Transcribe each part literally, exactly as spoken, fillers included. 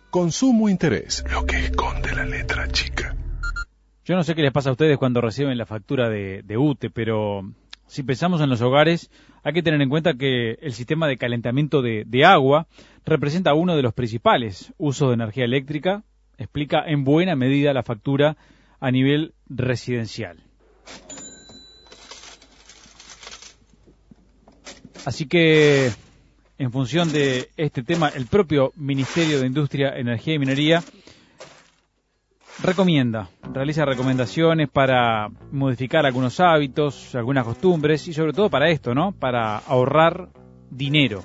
Consumo Interés, lo que esconde la letra chica. Yo no sé qué les pasa a ustedes cuando reciben la factura de, de U T E, pero si pensamos en los hogares, hay que tener en cuenta que el sistema de calentamiento de, de agua representa uno de los principales usos de energía eléctrica, explica en buena medida la factura a nivel residencial. Así que, en función de este tema, el propio Ministerio de Industria, Energía y Minería recomienda, realiza recomendaciones para modificar algunos hábitos, algunas costumbres y sobre todo para esto, ¿no? Para ahorrar dinero.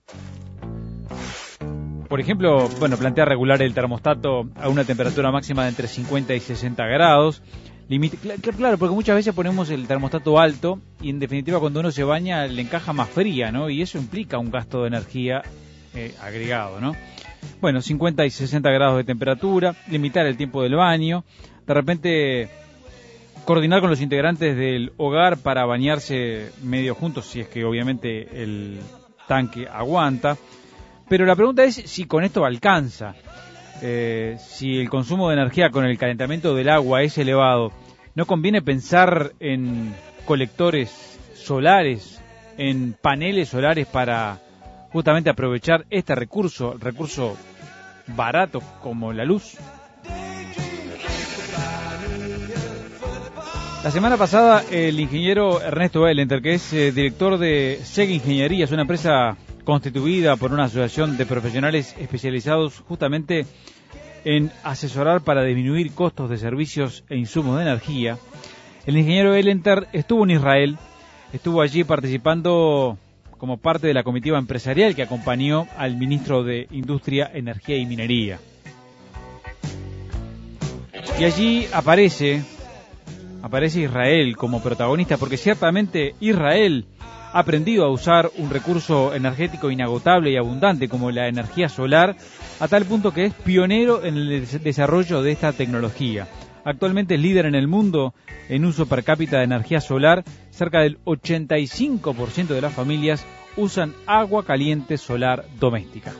Por ejemplo, bueno, plantea regular el termostato a una temperatura máxima de entre cincuenta y sesenta grados. Limite, claro, porque muchas veces ponemos el termostato alto y en definitiva cuando uno se baña le encaja más fría, ¿no? Y eso implica un gasto de energía eh, agregado, ¿no? Bueno, cincuenta y sesenta grados de temperatura, limitar el tiempo del baño, de repente coordinar con los integrantes del hogar para bañarse medio juntos, si es que obviamente el tanque aguanta. Pero la pregunta es si con esto alcanza. Eh, si el consumo de energía con el calentamiento del agua es elevado, ¿no conviene pensar en colectores solares, en paneles solares para justamente aprovechar este recurso, recurso barato como la luz? La semana pasada el ingeniero Ernesto Elenter, que es eh, director de SEG Ingeniería, es una empresa constituida por una asociación de profesionales especializados justamente en asesorar para disminuir costos de servicios e insumos de energía. El ingeniero Elenter estuvo en Israel, estuvo allí participando como parte de la comitiva empresarial que acompañó al ministro de Industria, Energía y Minería. Y allí aparece, aparece Israel como protagonista, porque ciertamente Israel ha aprendido a usar un recurso energético inagotable y abundante como la energía solar, a tal punto que es pionero en el desarrollo de esta tecnología. Actualmente es líder en el mundo en uso per cápita de energía solar. Cerca del ochenta y cinco por ciento de las familias usan agua caliente solar doméstica.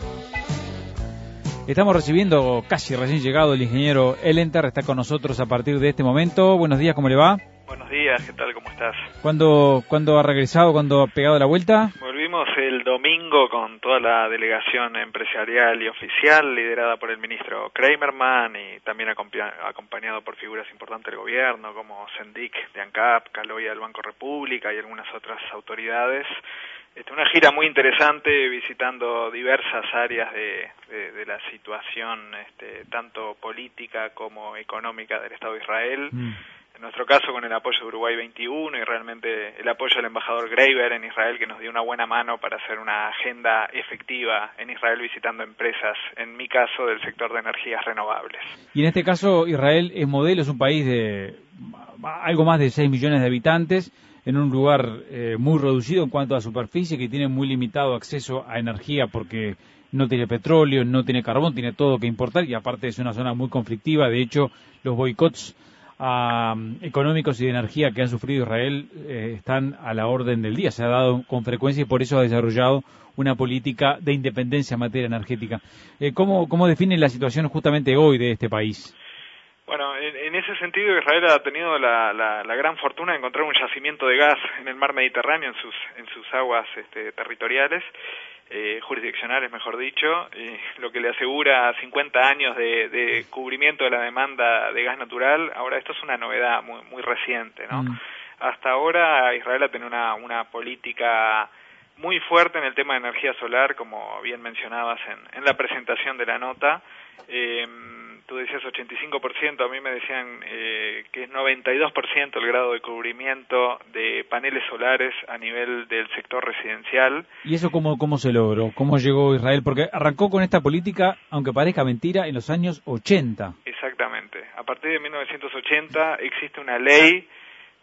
Estamos recibiendo, casi recién llegado, el ingeniero Elenter, está con nosotros a partir de este momento. Buenos días, ¿cómo le va? Buenos días, ¿qué tal? ¿Cómo estás? ¿Cuándo, ¿cuándo ha regresado? ¿Cuándo ha pegado la vuelta? Volvimos el domingo con toda la delegación empresarial y oficial liderada por el ministro Kramerman y también acompañado por figuras importantes del gobierno como Sendik de ANCAP, Caloya del Banco República y algunas otras autoridades. Este, una gira muy interesante visitando diversas áreas de, de, de la situación este, tanto política como económica del Estado de Israel. Mm. En nuestro caso con el apoyo de Uruguay veintiuno y realmente el apoyo del embajador Graeber en Israel, que nos dio una buena mano para hacer una agenda efectiva en Israel visitando empresas, en mi caso del sector de energías renovables. Y en este caso Israel es modelo, es un país de algo más de seis millones de habitantes, en un lugar eh, muy reducido en cuanto a superficie, que tiene muy limitado acceso a energía porque no tiene petróleo, no tiene carbón, tiene todo que importar y aparte es una zona muy conflictiva. De hecho, los boicots Uh, económicos y de energía que han sufrido Israel eh, están a la orden del día, se ha dado con frecuencia y por eso ha desarrollado una política de independencia en materia energética. Eh, ¿cómo, ¿Cómo define la situación justamente hoy de este país? Bueno, en, en ese sentido Israel ha tenido la, la, la gran fortuna de encontrar un yacimiento de gas en el mar Mediterráneo, en sus, en sus aguas este, territoriales, eh, jurisdiccionales mejor dicho, eh, lo que le asegura cincuenta años de, de cubrimiento de la demanda de gas natural. Ahora esto es una novedad muy, muy reciente, ¿no? Mm. Hasta ahora Israel ha tenido una, una política muy fuerte en el tema de energía solar, como bien mencionabas en, en la presentación de la nota. Eh, tú decías ochenta y cinco por ciento, a mí me decían eh, que es noventa y dos por ciento el grado de cubrimiento de paneles solares a nivel del sector residencial. ¿Y eso cómo, cómo se logró? ¿Cómo llegó Israel? Porque arrancó con esta política, aunque parezca mentira, en los años ochenta. Exactamente. A partir de mil novecientos ochenta existe una ley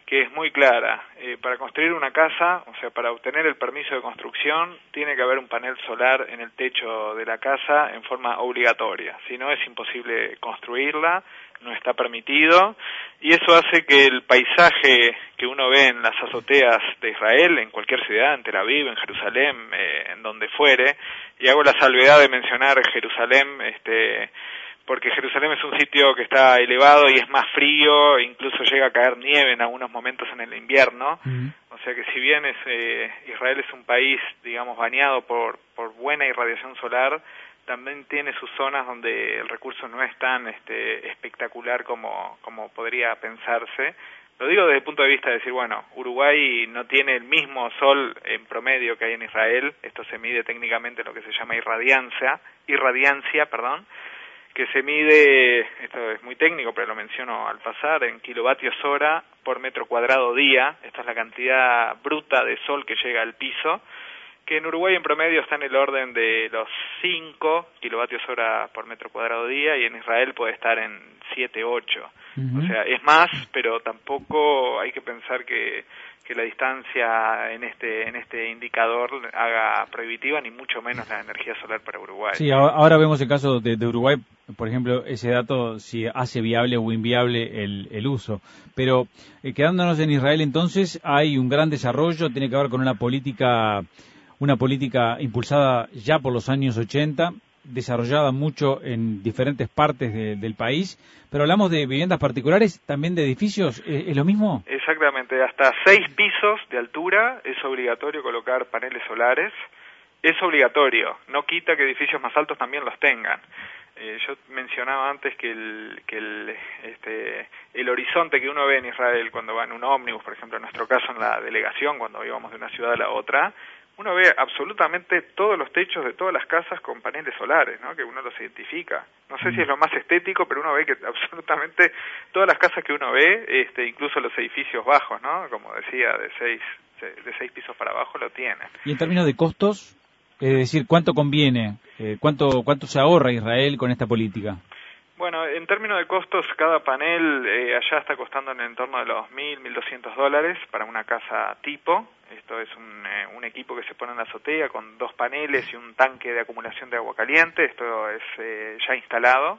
que es muy clara. Eh, para construir una casa, o sea, para obtener el permiso de construcción, tiene que haber un panel solar en el techo de la casa en forma obligatoria. Si no, es imposible construirla, no está permitido, y eso hace que el paisaje que uno ve en las azoteas de Israel, en cualquier ciudad, en Tel Aviv, en Jerusalén, eh, en donde fuere, y hago la salvedad de mencionar Jerusalén, este... porque Jerusalén es un sitio que está elevado y es más frío, incluso llega a caer nieve en algunos momentos en el invierno, uh-huh. O sea que si bien es, eh, Israel es un país, digamos, bañado por, por buena irradiación solar, también tiene sus zonas donde el recurso no es tan este, espectacular como, como podría pensarse. Lo digo desde el punto de vista de decir, bueno, Uruguay no tiene el mismo sol en promedio que hay en Israel, esto se mide técnicamente lo que se llama irradiancia, irradiancia, perdón, que se mide, esto es muy técnico, pero lo menciono al pasar, en kilovatios hora por metro cuadrado día. Esta es la cantidad bruta de sol que llega al piso, que en Uruguay en promedio está en el orden de los cinco kilovatios hora por metro cuadrado día, y en Israel puede estar en siete, ocho. Uh-huh. O sea, es más, pero tampoco hay que pensar que que la distancia en este en este indicador haga prohibitiva, ni mucho menos la energía solar para Uruguay. Sí, ahora vemos el caso de, de Uruguay, por ejemplo, ese dato si hace viable o inviable el, el uso. Pero eh, quedándonos en Israel, entonces hay un gran desarrollo, tiene que ver con una política una política impulsada ya por los años ochenta, desarrollada mucho en diferentes partes de, del país, pero hablamos de viviendas particulares, también de edificios, ¿es, es lo mismo? Exactamente, hasta seis pisos de altura es obligatorio colocar paneles solares, es obligatorio, no quita que edificios más altos también los tengan. Eh, yo mencionaba antes que el que el este el horizonte que uno ve en Israel cuando va en un ómnibus, por ejemplo, en nuestro caso en la delegación, cuando íbamos de una ciudad a la otra, uno ve absolutamente todos los techos de todas las casas con paneles solares, ¿no? Que uno los identifica. No sé si es lo más estético, pero uno ve que absolutamente todas las casas que uno ve, este, incluso los edificios bajos, ¿no? Como decía, de seis, de seis pisos para abajo lo tienen. ¿Y en términos de costos? Es decir, ¿cuánto conviene? Eh, ¿cuánto, cuánto se ahorra Israel con esta política? Bueno, en términos de costos, cada panel eh, allá está costando en el entorno de los mil, mil doscientos dólares para una casa tipo. Esto es un, eh, un equipo que se pone en la azotea con dos paneles y un tanque de acumulación de agua caliente. Esto es eh, ya instalado.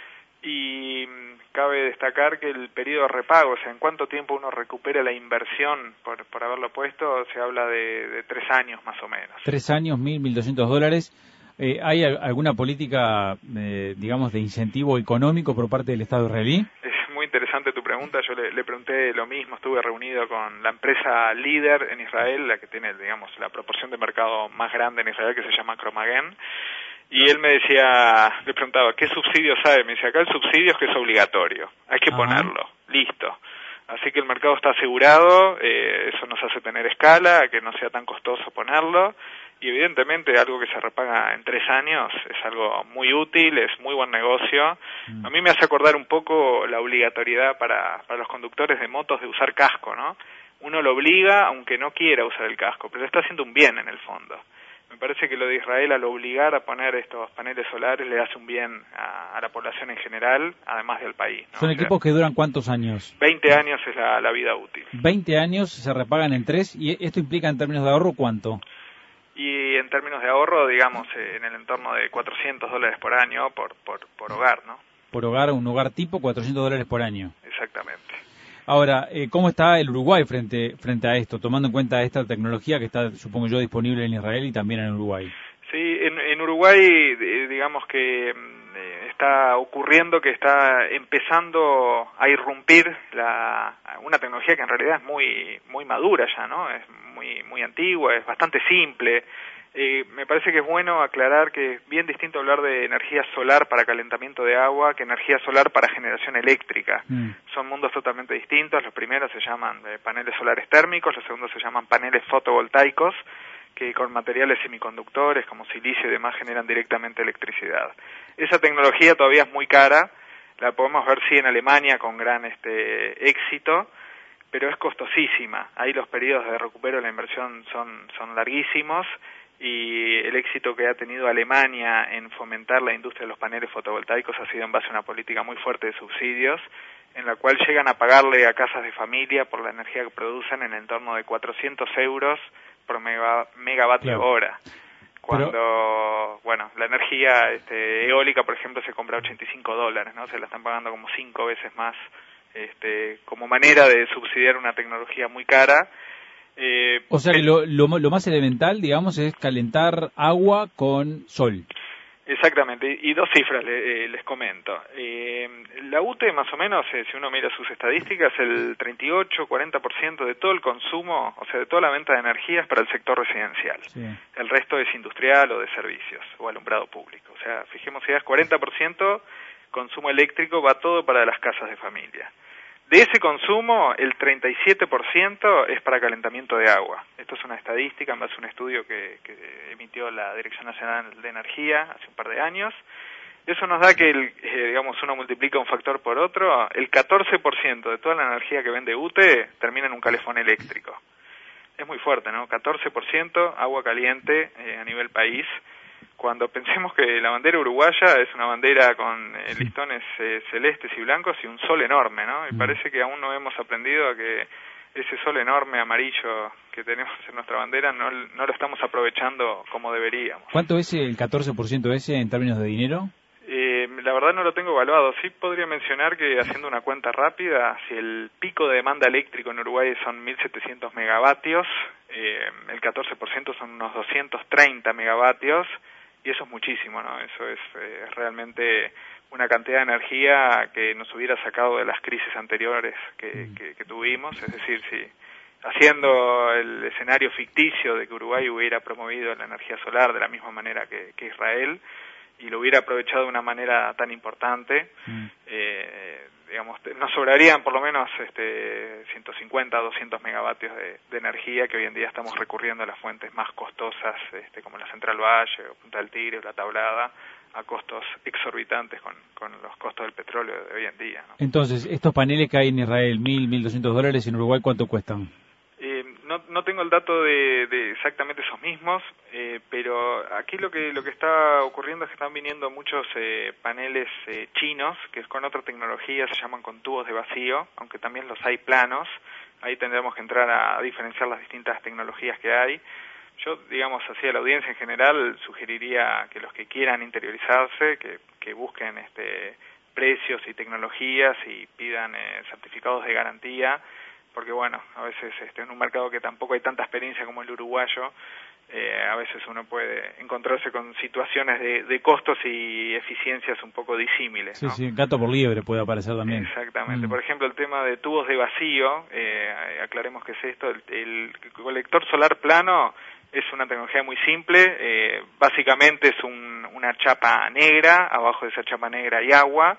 Y cabe destacar que el periodo de repago, o sea, en cuánto tiempo uno recupera la inversión por, por haberlo puesto, se habla de, de tres años más o menos. Tres años, mil, mil doscientos dólares. Eh, ¿Hay alguna política, eh, digamos, de incentivo económico por parte del Estado israelí? Es muy interesante tu pregunta. Yo le, le pregunté lo mismo. Estuve reunido con la empresa líder en Israel, la que tiene, digamos, la proporción de mercado más grande en Israel, que se llama Cromagen. Y él me decía, le preguntaba, ¿qué subsidio sabe? Me decía, acá el subsidio es que es obligatorio. Hay que Ajá. ponerlo. Listo. Así que el mercado está asegurado. Eh, eso nos hace tener escala, que no sea tan costoso ponerlo. Y evidentemente algo que se repaga en tres años es algo muy útil, es muy buen negocio. Mm. A mí me hace acordar un poco la obligatoriedad para, para los conductores de motos de usar casco, ¿no? Uno lo obliga aunque no quiera usar el casco, pero está haciendo un bien en el fondo. Me parece que lo de Israel, al obligar a poner estos paneles solares, le hace un bien a, a la población en general, además del país, ¿no? ¿Son o sea, equipos que duran cuántos años? veinte años es la, la vida útil. veinte años se repagan en tres, ¿y esto implica en términos de ahorro cuánto? Y en términos de ahorro, digamos, eh, en el entorno de cuatrocientos dólares por año por, por, por hogar, ¿no? Por hogar, un hogar tipo, cuatrocientos dólares por año. Exactamente. Ahora, eh, ¿cómo está el Uruguay frente frente a esto, tomando en cuenta esta tecnología que está, supongo yo, disponible en Israel y también en Uruguay? Sí, en, en Uruguay, digamos que eh, está ocurriendo que está empezando a irrumpir la, una tecnología que en realidad es muy muy madura ya, ¿no? Es muy muy antigua, es bastante simple. Eh, me parece que es bueno aclarar que es bien distinto hablar de energía solar para calentamiento de agua que energía solar para generación eléctrica. Mm. Son mundos totalmente distintos. Los primeros se llaman eh, paneles solares térmicos, los segundos se llaman paneles fotovoltaicos, que con materiales semiconductores como silicio y demás generan directamente electricidad. Esa tecnología todavía es muy cara, la podemos ver sí en Alemania con gran este éxito, pero es costosísima. Ahí los periodos de recupero de la inversión son, son larguísimos, y el éxito que ha tenido Alemania en fomentar la industria de los paneles fotovoltaicos ha sido en base a una política muy fuerte de subsidios, en la cual llegan a pagarle a casas de familia por la energía que producen en el entorno de cuatrocientos euros por mega, megavatio claro. hora. Cuando, Pero... bueno, la energía este, eólica, por ejemplo, se compra a ochenta y cinco dólares, ¿no? Se la están pagando como cinco veces más, este, como manera de subsidiar una tecnología muy cara. Eh, o sea que lo, lo, lo más elemental, digamos, es calentar agua con sol. Exactamente, y dos cifras le, eh, les comento. Eh, la U T E, más o menos, eh, si uno mira sus estadísticas, el treinta y ocho a cuarenta por ciento de todo el consumo, o sea, de toda la venta de energía es para el sector residencial. Sí. El resto es industrial o de servicios o alumbrado público. O sea, fijemos si es cuarenta por ciento consumo eléctrico, va todo para las casas de familia. De ese consumo, el treinta y siete por ciento es para calentamiento de agua. Esto es una estadística en base a un estudio que, que emitió la Dirección Nacional de Energía hace un par de años. Eso nos da que, el, eh, digamos, uno multiplica un factor por otro. El catorce por ciento de toda la energía que vende U T E termina en un calefón eléctrico. Es muy fuerte, ¿no? catorce por ciento agua caliente eh, a nivel país. Cuando pensemos que la bandera uruguaya es una bandera con eh, listones eh, celestes y blancos y un sol enorme, ¿no? Y parece que aún no hemos aprendido a que ese sol enorme amarillo que tenemos en nuestra bandera no, no lo estamos aprovechando como deberíamos. ¿Cuánto es el catorce por ciento ese en términos de dinero? Eh, la verdad no lo tengo evaluado. Sí podría mencionar que, haciendo una cuenta rápida, si el pico de demanda eléctrico en Uruguay son mil setecientos megavatios, eh, el catorce por ciento son unos doscientos treinta megavatios, y eso es muchísimo, ¿no? Eso es eh, realmente una cantidad de energía que nos hubiera sacado de las crisis anteriores que, que, que tuvimos. Es decir, si haciendo el escenario ficticio de que Uruguay hubiera promovido la energía solar de la misma manera que, que Israel, y lo hubiera aprovechado de una manera tan importante, mm. eh, digamos, nos sobrarían por lo menos este, ciento cincuenta, doscientos megavatios de, de energía, que hoy en día estamos recurriendo a las fuentes más costosas, este, como la Central Valle o Punta del Tigre o la Tablada, a costos exorbitantes con, con los costos del petróleo de hoy en día, ¿no? Entonces, estos paneles que hay en Israel, mil, mil doscientos dólares, en Uruguay, ¿cuánto cuestan? Eh, no, no tengo el dato de, de exactamente esos mismos, eh, pero aquí lo que lo que está ocurriendo es que están viniendo muchos eh, paneles eh, chinos, que es con otra tecnología, se llaman con tubos de vacío, aunque también los hay planos. Ahí tendremos que entrar a, a diferenciar las distintas tecnologías que hay. Yo, digamos, así a la audiencia en general, sugeriría que los que quieran interiorizarse, que, que busquen este precios y tecnologías y pidan eh, certificados de garantía, porque bueno, a veces este, en un mercado que tampoco hay tanta experiencia como el uruguayo, eh, a veces uno puede encontrarse con situaciones de, de costos y eficiencias un poco disímiles, ¿no? Sí, sí, gato por liebre puede aparecer también. Exactamente. Mm. Por ejemplo, el tema de tubos de vacío, eh, aclaremos qué es esto, el, el colector solar plano es una tecnología muy simple, eh, básicamente es un, una chapa negra, abajo de esa chapa negra hay agua,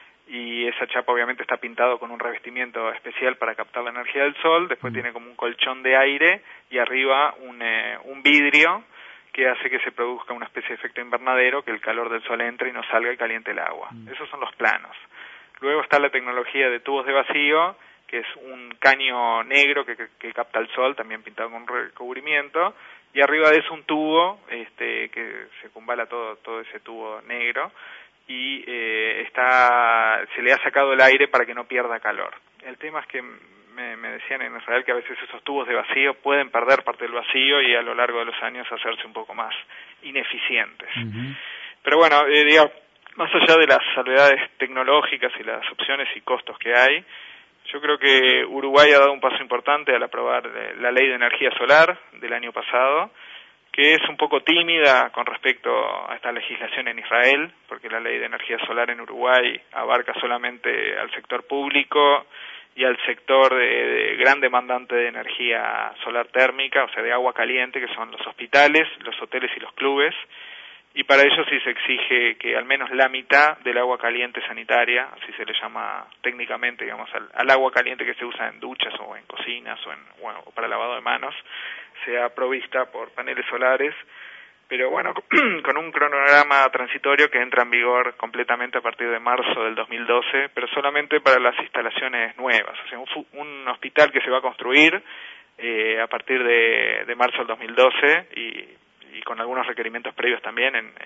y esa chapa obviamente está pintado con un revestimiento especial para captar la energía del sol. Después mm. tiene como un colchón de aire y arriba un, eh, un vidrio que hace que se produzca una especie de efecto invernadero, que el calor del sol entre y no salga y caliente el agua. Mm. Esos son los planos. Luego está la tecnología de tubos de vacío, que es un caño negro que, que, que capta el sol, también pintado con recubrimiento, y arriba de eso un tubo este, que se cumbala todo, todo ese tubo negro, y eh, está se le ha sacado el aire para que no pierda calor. El tema es que me, me decían en Israel que a veces esos tubos de vacío pueden perder parte del vacío y a lo largo de los años hacerse un poco más ineficientes. Uh-huh. Pero bueno, eh, digamos, más allá de las salvedades tecnológicas y las opciones y costos que hay, yo creo que Uruguay ha dado un paso importante al aprobar la Ley de Energía Solar del año pasado, que es un poco tímida con respecto a esta legislación en Israel, porque la Ley de Energía Solar en Uruguay abarca solamente al sector público y al sector de, de gran demandante de energía solar térmica, o sea, de agua caliente, que son los hospitales, los hoteles y los clubes, y para ello sí se exige que al menos la mitad del agua caliente sanitaria, así se le llama técnicamente, digamos, al, al agua caliente que se usa en duchas o en cocinas o, en, bueno, o para lavado de manos, sea provista por paneles solares, pero bueno, con un cronograma transitorio que entra en vigor completamente a partir de marzo del dos mil doce, pero solamente para las instalaciones nuevas, o sea, un, un hospital que se va a construir eh, a partir de, de marzo del dos mil doce y y con algunos requerimientos previos también, en, en,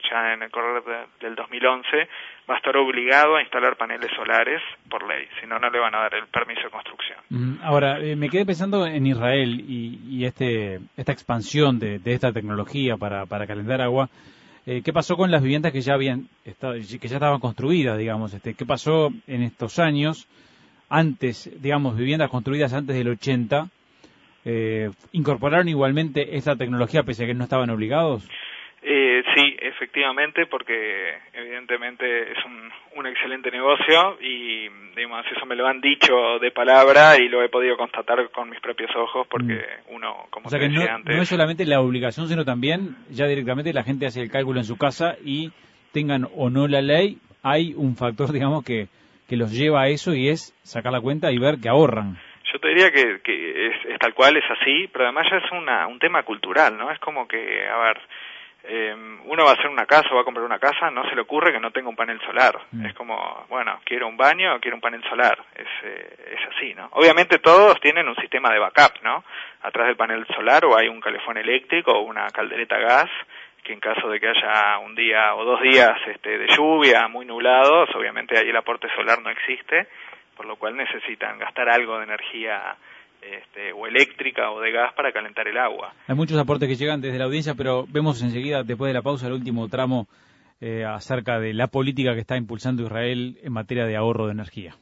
ya en el correr de, del dos mil once, va a estar obligado a instalar paneles solares por ley, si no, no le van a dar el permiso de construcción. Ahora, eh, me quedé pensando en Israel y, y este esta expansión de, de esta tecnología para, para calentar agua. Eh, ¿Qué pasó con las viviendas que ya habían estado, que ya estaban construidas, digamos? Este, ¿qué pasó en estos años? Antes, digamos, viviendas construidas antes del ochenta, eh, ¿incorporaron igualmente esta tecnología pese a que no estaban obligados? Eh, sí, efectivamente, porque evidentemente es un, un excelente negocio y, digamos, eso me lo han dicho de palabra y lo he podido constatar con mis propios ojos porque mm. uno, como o sea te que decía no, antes... no es solamente la obligación, sino también ya directamente la gente hace el cálculo en su casa y tengan o no la ley, hay un factor, digamos, que, que los lleva a eso y es sacar la cuenta y ver que ahorran. Yo te diría que, que es, es tal cual, es así, pero además ya es una, un tema cultural, ¿no? Es como que, a ver... Eh, uno va a hacer una casa o va a comprar una casa, no se le ocurre que no tenga un panel solar. Mm. Es como, bueno, quiero un baño o quiero un panel solar. Es, eh, es así, ¿no? Obviamente todos tienen un sistema de backup, ¿no? Atrás del panel solar o hay un calefón eléctrico o una caldereta gas que en caso de que haya un día o dos días este, de lluvia muy nublados, obviamente ahí el aporte solar no existe, por lo cual necesitan gastar algo de energía Este, o eléctrica o de gas para calentar el agua. Hay muchos aportes que llegan desde la audiencia, pero vemos enseguida, después de la pausa, el último tramo eh, acerca de la política que está impulsando Israel en materia de ahorro de energía.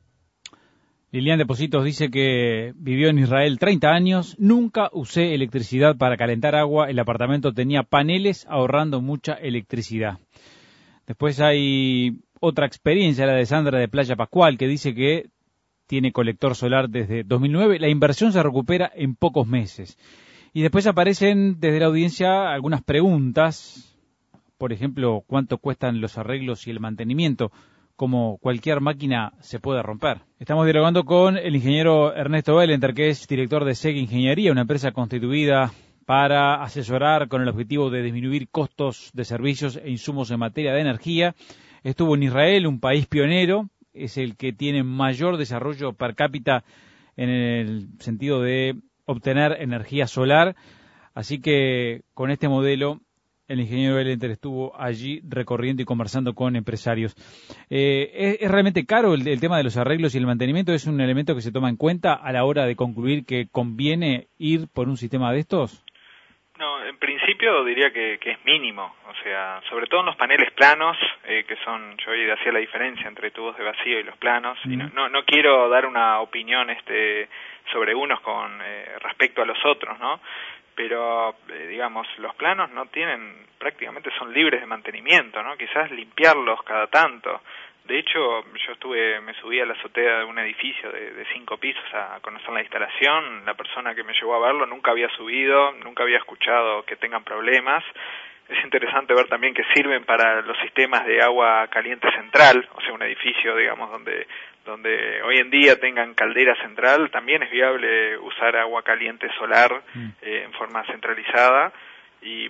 Lilian Depositos dice que vivió en Israel treinta años, nunca usé electricidad para calentar agua, el apartamento tenía paneles ahorrando mucha electricidad. Después hay otra experiencia, la de Sandra de Playa Pascual, que dice que tiene colector solar desde dos mil nueve, la inversión se recupera en pocos meses. Y después aparecen desde la audiencia algunas preguntas, por ejemplo, ¿cuánto cuestan los arreglos y el mantenimiento? Como cualquier máquina se puede romper. Estamos dialogando con el ingeniero Ernesto Belenter, que es director de SEG Ingeniería, una empresa constituida para asesorar con el objetivo de disminuir costos de servicios e insumos en materia de energía. Estuvo en Israel, un país pionero, es el que tiene mayor desarrollo per cápita en el sentido de obtener energía solar, así que con este modelo el ingeniero Belenter estuvo allí recorriendo y conversando con empresarios. Eh, ¿es, ¿Es realmente caro el, el tema de los arreglos y el mantenimiento? ¿Es un elemento que se toma en cuenta a la hora de concluir que conviene ir por un sistema de estos? No, en principio diría que, que es mínimo, o sea, sobre todo en los paneles planos, eh, que son, yo hoy hacía la diferencia entre tubos de vacío y los planos, mm. y no, no, no quiero dar una opinión este sobre unos con eh, respecto a los otros, ¿no? Pero, eh, digamos, los planos no tienen, prácticamente son libres de mantenimiento, ¿no? Quizás limpiarlos cada tanto. De hecho, yo estuve, me subí a la azotea de un edificio de, de cinco pisos a conocer la instalación. La persona que me llevó a verlo nunca había subido, nunca había escuchado que tengan problemas. Es interesante ver también que sirven para los sistemas de agua caliente central, o sea, un edificio, digamos, donde donde hoy en día tengan caldera central, también es viable usar agua caliente solar eh, en forma centralizada y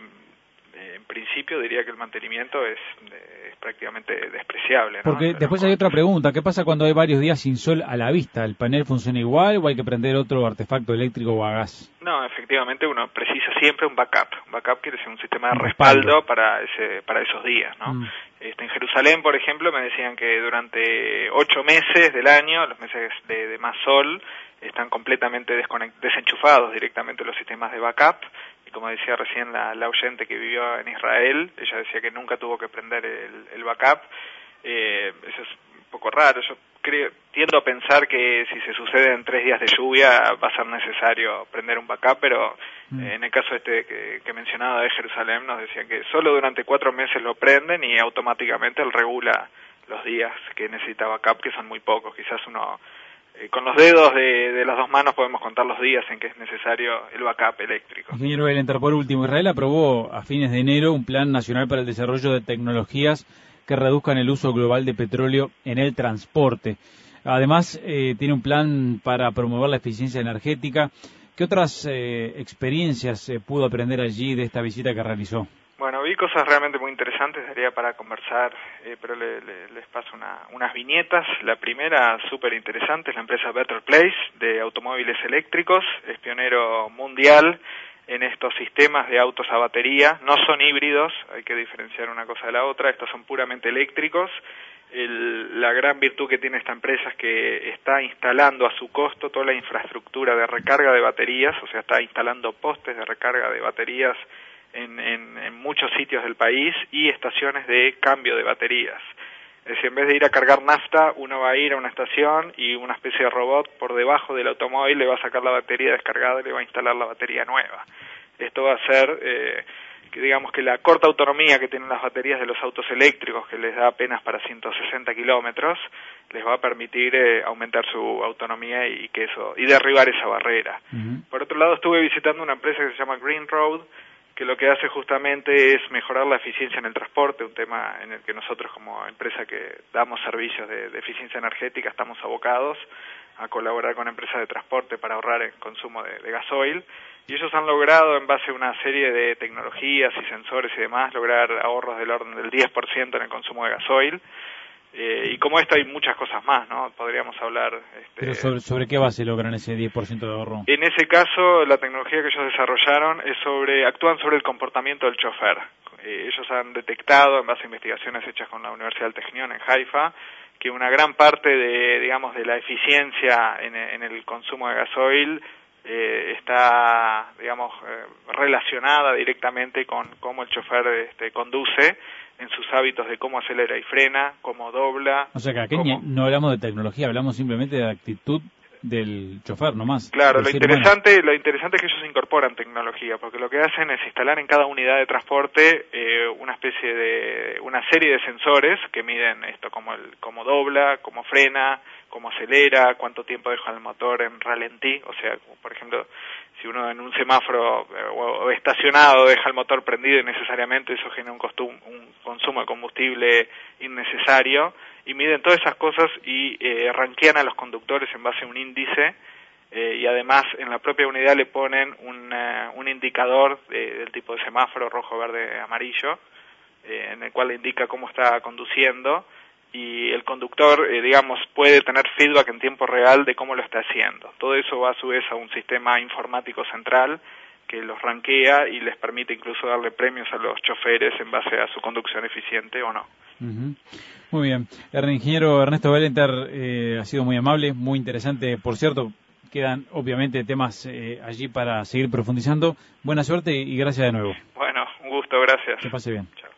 en principio diría que el mantenimiento es, es prácticamente despreciable, ¿no? Porque después hay otra pregunta, ¿qué pasa cuando hay varios días sin sol a la vista? ¿El panel funciona igual o hay que prender otro artefacto eléctrico o a gas? No, efectivamente uno precisa siempre un backup. Un backup quiere decir un sistema de respaldo, respaldo para ese para esos días, ¿no? Mm. Este, en Jerusalén, por ejemplo, me decían que durante ocho meses del año, los meses de, de más sol, están completamente desenchufados directamente los sistemas de backup. Como decía recién la, la oyente que vivió en Israel, ella decía que nunca tuvo que prender el, el backup. Eh, eso es un poco raro. Yo creo, tiendo a pensar que si se sucede en tres días de lluvia va a ser necesario prender un backup, pero mm. eh, en el caso este que, que mencionaba de Jerusalén nos decían que solo durante cuatro meses lo prenden y automáticamente él regula los días que necesita backup, que son muy pocos. Quizás uno... Eh, con los dedos de, de las dos manos podemos contar los días en que es necesario el backup eléctrico. Ingeniero Belenter, por último, Israel aprobó a fines de enero un plan nacional para el desarrollo de tecnologías que reduzcan el uso global de petróleo en el transporte. Además, eh, tiene un plan para promover la eficiencia energética. ¿Qué otras eh, experiencias eh, pudo aprender allí de esta visita que realizó? Bueno, vi cosas realmente muy interesantes, daría para conversar, eh, pero le, le, les paso una, unas viñetas. La primera, súper interesante, es la empresa Better Place, de automóviles eléctricos, es pionero mundial en estos sistemas de autos a batería. No son híbridos, hay que diferenciar una cosa de la otra, estos son puramente eléctricos. El, la gran virtud que tiene esta empresa es que está instalando a su costo toda la infraestructura de recarga de baterías, o sea, está instalando postes de recarga de baterías en, en, en muchos sitios del país y estaciones de cambio de baterías. Es decir, en vez de ir a cargar nafta, uno va a ir a una estación y una especie de robot por debajo del automóvil le va a sacar la batería descargada y le va a instalar la batería nueva. Esto va a ser, eh, que digamos que la corta autonomía que tienen las baterías de los autos eléctricos, que les da apenas para ciento sesenta kilómetros, les va a permitir eh, aumentar su autonomía y que eso y derribar esa barrera. Uh-huh. Por otro lado, estuve visitando una empresa que se llama Green Road, que lo que hace justamente es mejorar la eficiencia en el transporte, un tema en el que nosotros como empresa que damos servicios de, de eficiencia energética estamos abocados a colaborar con empresas de transporte para ahorrar el consumo de, de gasoil, y ellos han logrado, en base a una serie de tecnologías y sensores y demás, lograr ahorros del orden del diez por ciento en el consumo de gasoil. Eh, y como esto hay muchas cosas más, ¿no? Podríamos hablar... Este, ¿Pero sobre, sobre qué base logran ese diez por ciento de ahorro? En ese caso, la tecnología que ellos desarrollaron es sobre, actúan sobre el comportamiento del chofer. Eh, ellos han detectado, en base a investigaciones hechas con la Universidad del Technion en Haifa, que una gran parte de, digamos, de la eficiencia en, en el consumo de gasoil eh, está, digamos, eh, relacionada directamente con cómo el chofer este, conduce, en sus hábitos de cómo acelera y frena, cómo dobla. O sea que aquí cómo... no hablamos de tecnología, hablamos simplemente de la actitud del chofer nomás. Claro, lo interesante, humano. lo interesante es que ellos incorporan tecnología, porque lo que hacen es instalar en cada unidad de transporte eh, una especie de, una serie de sensores que miden esto, como el, cómo dobla, cómo frena, cómo acelera, cuánto tiempo deja el motor en ralentí, o sea, por ejemplo, si uno en un semáforo eh, o estacionado deja el motor prendido innecesariamente, eso genera un, costum, un consumo de combustible innecesario, y miden todas esas cosas y eh, ranquean a los conductores en base a un índice, eh, y además en la propia unidad le ponen un, uh, un indicador de, del tipo de semáforo rojo, verde, amarillo, eh, en el cual le indica cómo está conduciendo, y el conductor, eh, digamos, puede tener feedback en tiempo real de cómo lo está haciendo. Todo eso va a su vez a un sistema informático central que los ranquea y les permite incluso darle premios a los choferes en base a su conducción eficiente o no. Uh-huh. Muy bien. El ingeniero Ernesto Bellenter eh, ha sido muy amable, muy interesante. Por cierto, quedan obviamente temas eh, allí para seguir profundizando. Buena suerte y gracias de nuevo. Bueno, un gusto, gracias. Que pase bien. Chao.